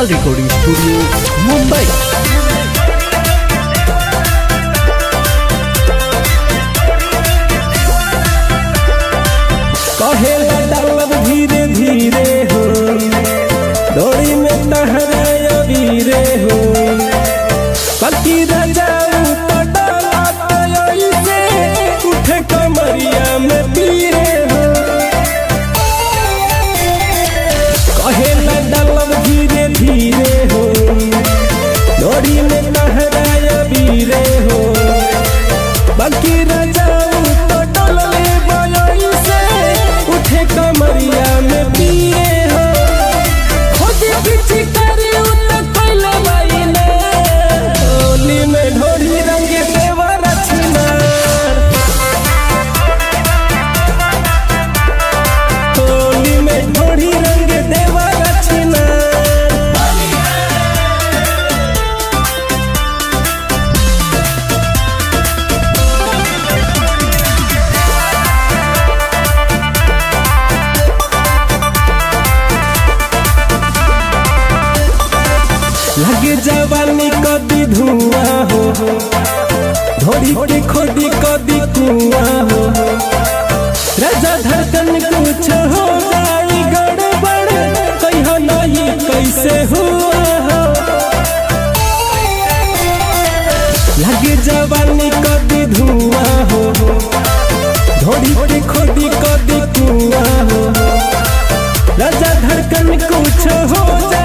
Gopal Recording Studio, Mumbai। कहेला डालब धीरे धीरे हो, डोरी में तहरा वीरे हो, पति रजाऊ तो डाला से उठे कमरिया में पीरे हो। कहेला डालब धीरे धीरे हो, डोरी में तहरा वीरे हो, पति रजाऊ तो डाले कमरिया में पिए हो। खुद पीछे करे उतना कोइला बाई ने, होली में ढोरी रंग देवर रचना, होली में ढोरी रंग देवर रचना। लगे जवानी कदी धुआं हो, धोरी के खोदी कदी कुआं हो, राजा धड़कन कुछ हो जाई गड़बड़, कहियो नहीं कैसे हुआ हो। लगे जवानी कदी धुआं हो, धोरी के खोदी कदी कुआं हो, राजा धड़कन कुछ हो जाई